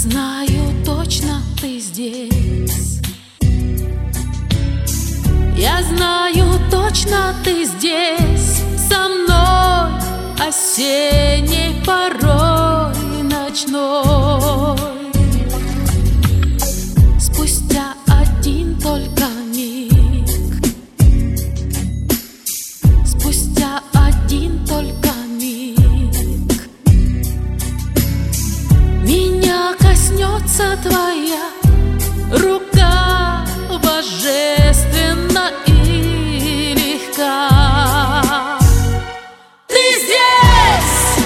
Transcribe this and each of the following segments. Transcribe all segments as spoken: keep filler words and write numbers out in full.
знаю точно, ты здесь. Я знаю точно, ты здесь со мной осенней порой ночной. Спустя один только миг, спустя один только миг, меня коснется твоя рука божественно и легка. Ты здесь,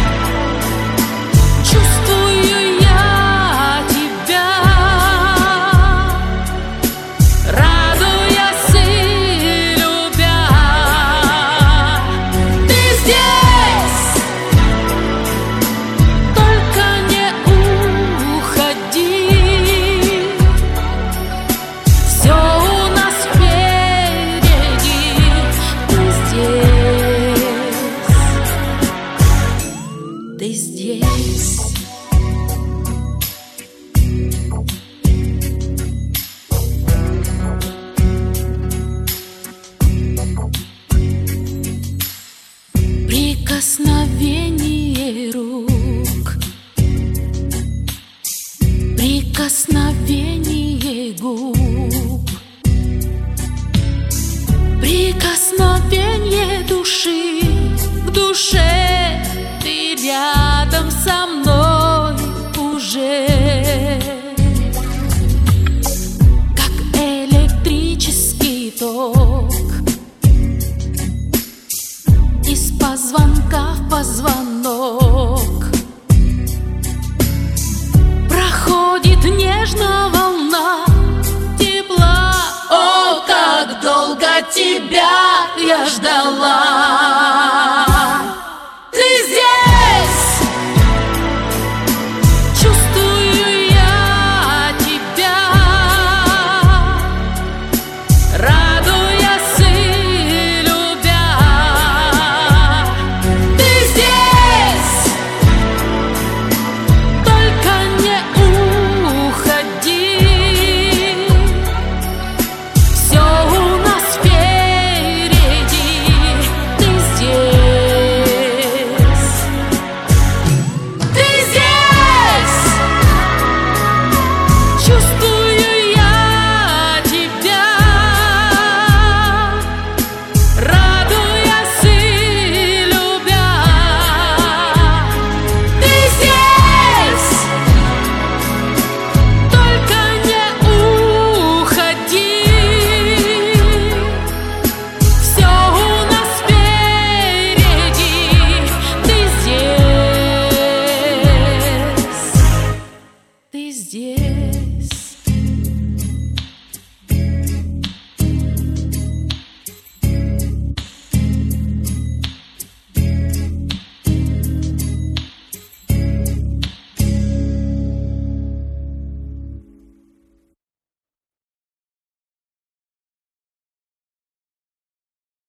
чувствую я тебя, радуясь и любя. Ты здесь, только не уходи. Все у нас впереди. Ты здесь, ты здесь. Прикосновение рук, прикосновение губ, прикосновение души к душе. Ты рядом со мной уже, как электрический ток, из позвонка в позвонок проходит нежно волна тепла. О, как долго тебя я ждала. Ты здесь, чувствую я тебя, радуясь и любя. Ты здесь, только не уходи. Все у нас впереди. Ты здесь, ты здесь, чувствую я тебя, радуясь и любя. Ты здесь, только не уходи. Все у нас впереди. Ты здесь, ты здесь.